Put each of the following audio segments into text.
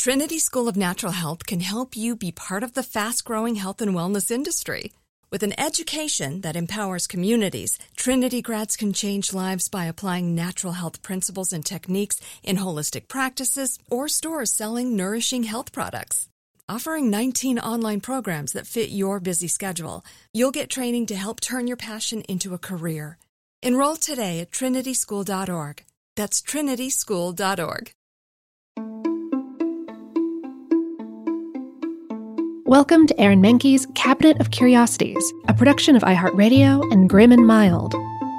Trinity School of Natural Health can help you be part of the fast-growing health and wellness industry. With an education that empowers communities, Trinity grads can change lives by applying natural health principles and techniques in holistic practices or stores selling nourishing health products. Offering 19 online programs that fit your busy schedule, you'll get training to help turn your passion into a career. Enroll today at trinityschool.org. That's trinityschool.org. Welcome to Aaron Mahnke's Cabinet of Curiosities, a production of iHeartRadio and Grim and Mild.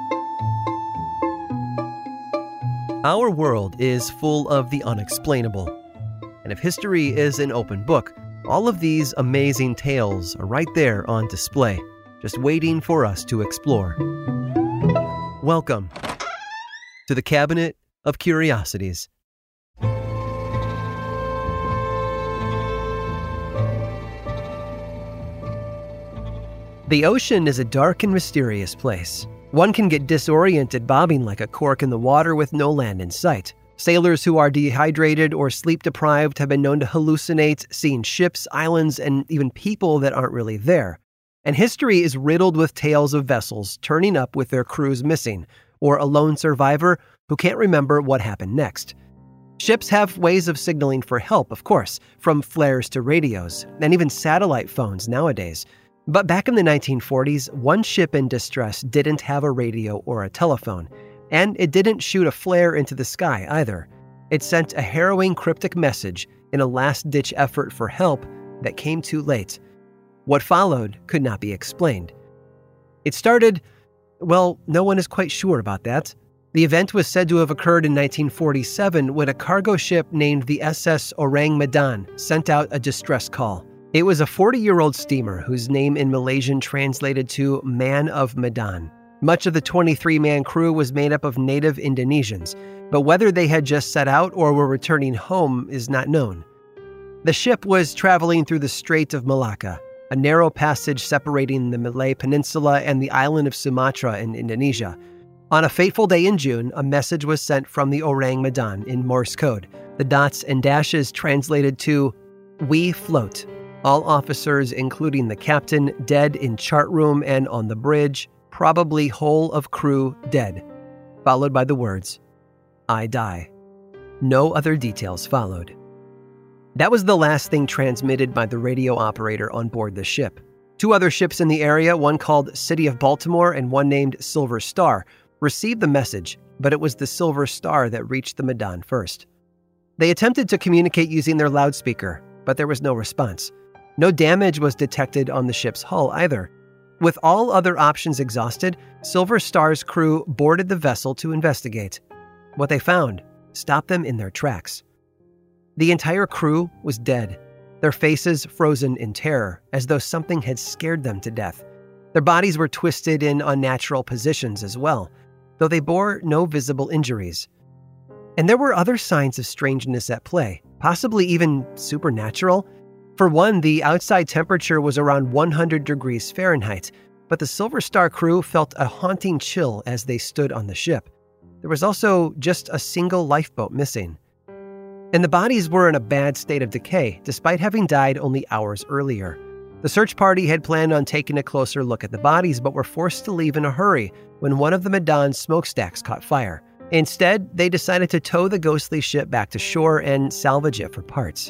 Our world is full of the unexplainable. And if history is an open book, all of these amazing tales are right there on display, just waiting for us to explore. Welcome to the Cabinet of Curiosities. The ocean is a dark and mysterious place. One can get disoriented bobbing like a cork in the water with no land in sight. Sailors who are dehydrated or sleep-deprived have been known to hallucinate, seeing ships, islands, and even people that aren't really there. And history is riddled with tales of vessels turning up with their crews missing, or a lone survivor who can't remember what happened next. Ships have ways of signaling for help, of course, from flares to radios, and even satellite phones nowadays. But back in the 1940s, one ship in distress didn't have a radio or a telephone, and it didn't shoot a flare into the sky either. It sent a harrowing cryptic message in a last-ditch effort for help that came too late. What followed could not be explained. It started, well, no one is quite sure about that. The event was said to have occurred in 1947 when a cargo ship named the SS Orang Medan sent out a distress call. It was a 40-year-old steamer whose name in Malaysian translated to Man of Medan. Much of the 23-man crew was made up of native Indonesians, but whether they had just set out or were returning home is not known. The ship was traveling through the Strait of Malacca, a narrow passage separating the Malay Peninsula and the island of Sumatra in Indonesia. On a fateful day in June, a message was sent from the Orang Medan in Morse code. The dots and dashes translated to, "We float. All officers, including the captain, dead in chart room and on the bridge, probably whole of crew dead," followed by the words, "I die." No other details followed. That was the last thing transmitted by the radio operator on board the ship. Two other ships in the area, one called City of Baltimore and one named Silver Star, received the message, but it was the Silver Star that reached the Medan first. They attempted to communicate using their loudspeaker, but there was no response. No damage was detected on the ship's hull either. With all other options exhausted, Silver Star's crew boarded the vessel to investigate. What they found stopped them in their tracks. The entire crew was dead, their faces frozen in terror, as though something had scared them to death. Their bodies were twisted in unnatural positions as well, though they bore no visible injuries. And there were other signs of strangeness at play, possibly even supernatural. For one, the outside temperature was around 100 degrees Fahrenheit, but the Silver Star crew felt a haunting chill as they stood on the ship. There was also just a single lifeboat missing. And the bodies were in a bad state of decay, despite having died only hours earlier. The search party had planned on taking a closer look at the bodies, but were forced to leave in a hurry when one of the Medan's smokestacks caught fire. Instead, they decided to tow the ghostly ship back to shore and salvage it for parts.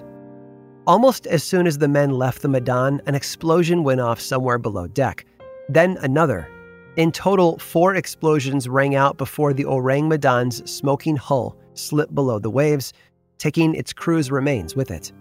Almost as soon as the men left the Medan, an explosion went off somewhere below deck. Then another. In total, 4 explosions rang out before the Orang Medan's smoking hull slipped below the waves, taking its crew's remains with it.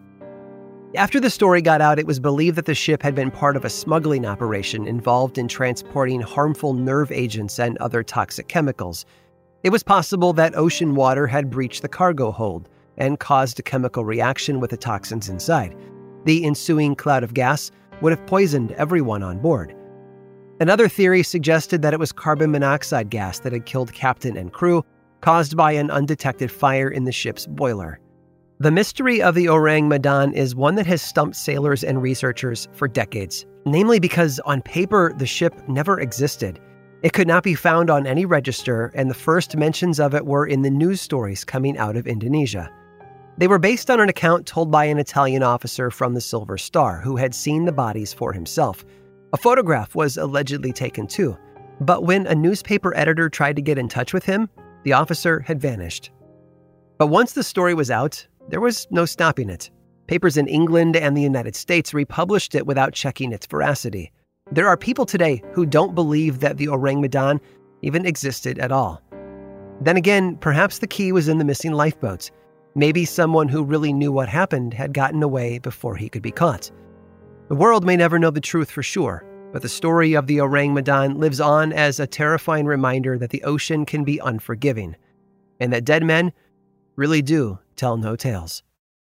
After the story got out, it was believed that the ship had been part of a smuggling operation involved in transporting harmful nerve agents and other toxic chemicals. It was possible that ocean water had breached the cargo hold and caused a chemical reaction with the toxins inside. The ensuing cloud of gas would have poisoned everyone on board. Another theory suggested that it was carbon monoxide gas that had killed captain and crew, caused by an undetected fire in the ship's boiler. The mystery of the Orang Medan is one that has stumped sailors and researchers for decades, namely because on paper the ship never existed. It could not be found on any register, and the first mentions of it were in the news stories coming out of Indonesia. They were based on an account told by an Italian officer from the Silver Star who had seen the bodies for himself. A photograph was allegedly taken too, but when a newspaper editor tried to get in touch with him, the officer had vanished. But once the story was out, there was no stopping it. Papers in England and the United States republished it without checking its veracity. There are people today who don't believe that the Orang Medan even existed at all. Then again, perhaps the key was in the missing lifeboats. Maybe someone who really knew what happened had gotten away before he could be caught. The world may never know the truth for sure, but the story of the Orang Medan lives on as a terrifying reminder that the ocean can be unforgiving, and that dead men really do tell no tales.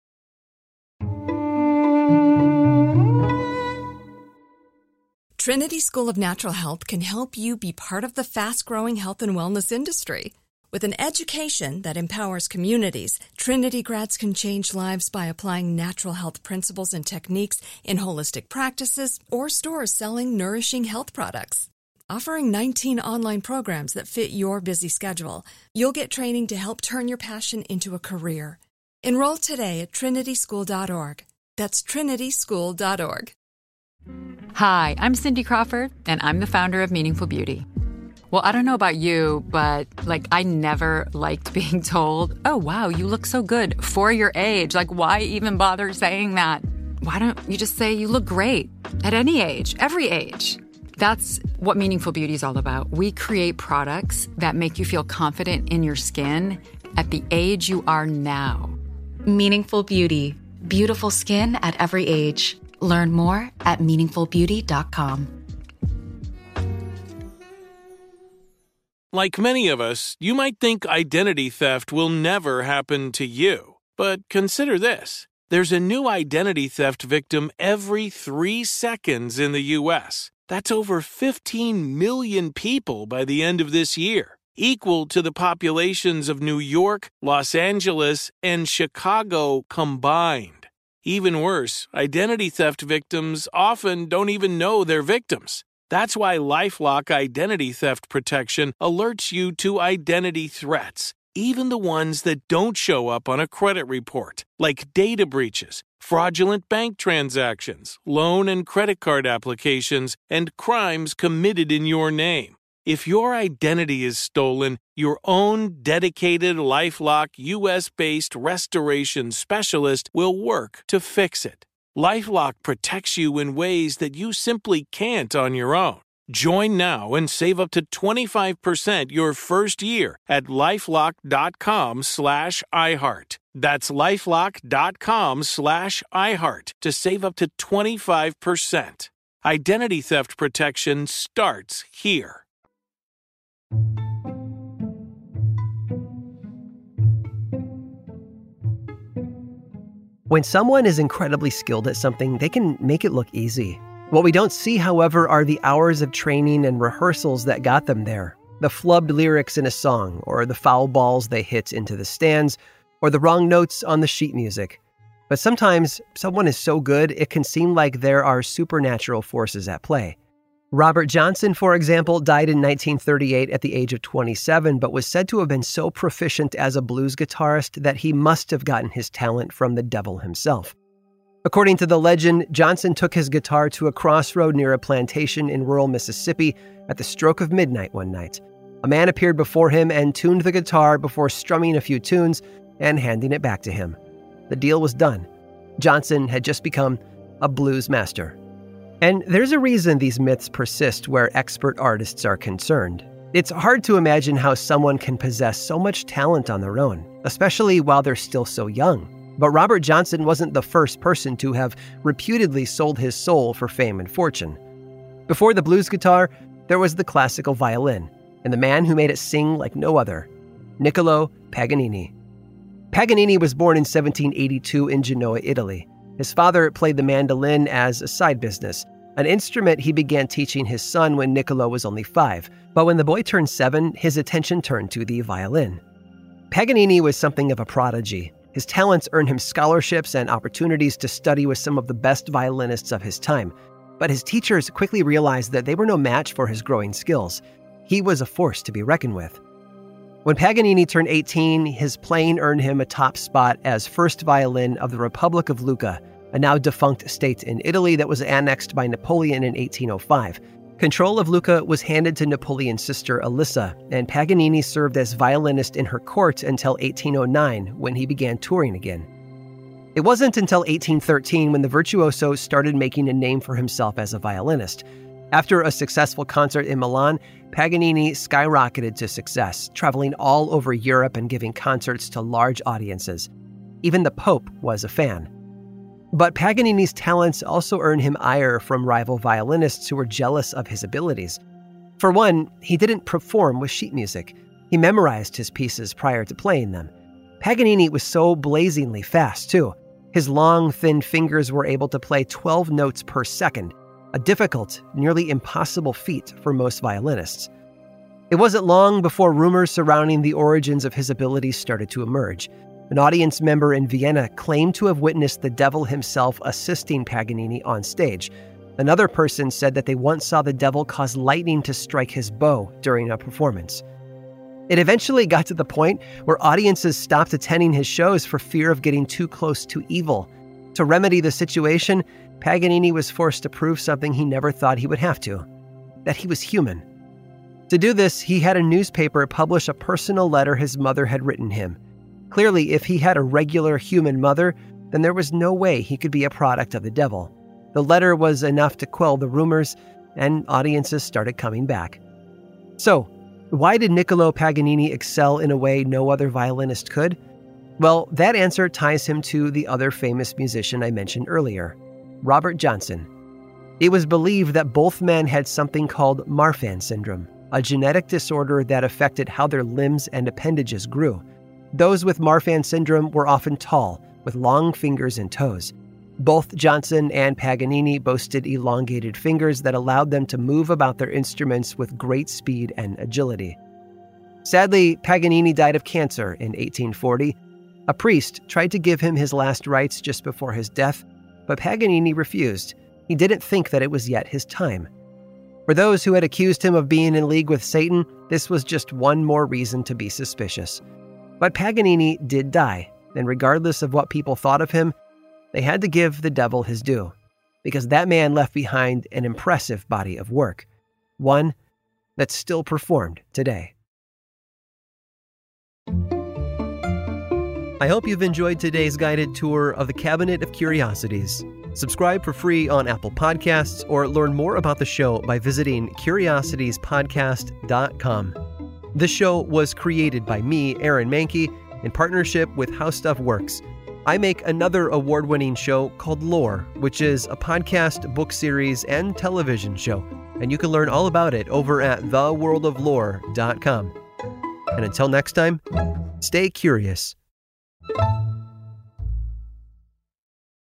Trinity School of Natural Health can help you be part of the fast-growing health and wellness industry. With an education that empowers communities, Trinity grads can change lives by applying natural health principles and techniques in holistic practices or stores selling nourishing health products. Offering 19 online programs that fit your busy schedule, you'll get training to help turn your passion into a career. Enroll today at trinityschool.org. That's trinityschool.org. Hi, I'm Cindy Crawford, and I'm the founder of Meaningful Beauty. Well, I don't know about you, but I never liked being told, oh, wow, you look so good for your age. Why even bother saying that? Why don't you just say you look great at any age, every age? That's what Meaningful Beauty is all about. We create products that make you feel confident in your skin at the age you are now. Meaningful Beauty. Beautiful skin at every age. Learn more at meaningfulbeauty.com. Like many of us, you might think identity theft will never happen to you. But consider this. There's a new identity theft victim every 3 seconds in the U.S. That's over 15 million people by the end of this year, equal to the populations of New York, Los Angeles, and Chicago combined. Even worse, identity theft victims often don't even know they're victims. That's why LifeLock Identity Theft Protection alerts you to identity threats, even the ones that don't show up on a credit report, like data breaches, fraudulent bank transactions, loan and credit card applications, and crimes committed in your name. If your identity is stolen, your own dedicated LifeLock U.S.-based restoration specialist will work to fix it. LifeLock protects you in ways that you simply can't on your own. Join now and save up to 25% your first year at LifeLock.com/iHeart. That's LifeLock.com/iHeart to save up to 25%. Identity theft protection starts here. When someone is incredibly skilled at something, they can make it look easy. What we don't see, however, are the hours of training and rehearsals that got them there. The flubbed lyrics in a song, or the foul balls they hit into the stands, or the wrong notes on the sheet music. But sometimes someone is so good, it can seem like there are supernatural forces at play. Robert Johnson, for example, died in 1938 at the age of 27, but was said to have been so proficient as a blues guitarist that he must have gotten his talent from the devil himself. According to the legend, Johnson took his guitar to a crossroad near a plantation in rural Mississippi at the stroke of midnight one night. A man appeared before him and tuned the guitar before strumming a few tunes and handing it back to him. The deal was done. Johnson had just become a blues master. And there's a reason these myths persist where expert artists are concerned. It's hard to imagine how someone can possess so much talent on their own, especially while they're still so young. But Robert Johnson wasn't the first person to have reputedly sold his soul for fame and fortune. Before the blues guitar, there was the classical violin, and the man who made it sing like no other, Niccolò Paganini. Paganini was born in 1782 in Genoa, Italy. His father played the mandolin as a side business, an instrument he began teaching his son when Niccolò was only 5. But when the boy turned 7, his attention turned to the violin. Paganini was something of a prodigy. His talents earned him scholarships and opportunities to study with some of the best violinists of his time. But his teachers quickly realized that they were no match for his growing skills. He was a force to be reckoned with. When Paganini turned 18, his playing earned him a top spot as first violin of the Republic of Lucca, a now defunct state in Italy that was annexed by Napoleon in 1805. Control of Lucca was handed to Napoleon's sister Elissa, and Paganini served as violinist in her court until 1809, when he began touring again. It wasn't until 1813 when the virtuoso started making a name for himself as a violinist. After a successful concert in Milan, Paganini skyrocketed to success, traveling all over Europe and giving concerts to large audiences. Even the Pope was a fan. But Paganini's talents also earned him ire from rival violinists who were jealous of his abilities. For one, he didn't perform with sheet music. He memorized his pieces prior to playing them. Paganini was so blazingly fast, too. His long, thin fingers were able to play 12 notes per second, a difficult, nearly impossible feat for most violinists. It wasn't long before rumors surrounding the origins of his abilities started to emerge. An audience member in Vienna claimed to have witnessed the devil himself assisting Paganini on stage. Another person said that they once saw the devil cause lightning to strike his bow during a performance. It eventually got to the point where audiences stopped attending his shows for fear of getting too close to evil. To remedy the situation, Paganini was forced to prove something he never thought he would have to: that he was human. To do this, he had a newspaper publish a personal letter his mother had written him. Clearly, if he had a regular human mother, then there was no way he could be a product of the devil. The letter was enough to quell the rumors, and audiences started coming back. So, why did Niccolò Paganini excel in a way no other violinist could? Well, that answer ties him to the other famous musician I mentioned earlier, Robert Johnson. It was believed that both men had something called Marfan syndrome, a genetic disorder that affected how their limbs and appendages grew. Those with Marfan syndrome were often tall, with long fingers and toes. Both Johnson and Paganini boasted elongated fingers that allowed them to move about their instruments with great speed and agility. Sadly, Paganini died of cancer in 1840. A priest tried to give him his last rites just before his death, but Paganini refused. He didn't think that it was yet his time. For those who had accused him of being in league with Satan, this was just one more reason to be suspicious. But Paganini did die, and regardless of what people thought of him, they had to give the devil his due, because that man left behind an impressive body of work, one that's still performed today. I hope you've enjoyed today's guided tour of the Cabinet of Curiosities. Subscribe for free on Apple Podcasts or learn more about the show by visiting curiositiespodcast.com. This show was created by me, Aaron Mahnke, in partnership with How Stuff Works. I make another award-winning show called Lore, which is a podcast, book series, and television show, and you can learn all about it over at theworldoflore.com. And until next time, stay curious.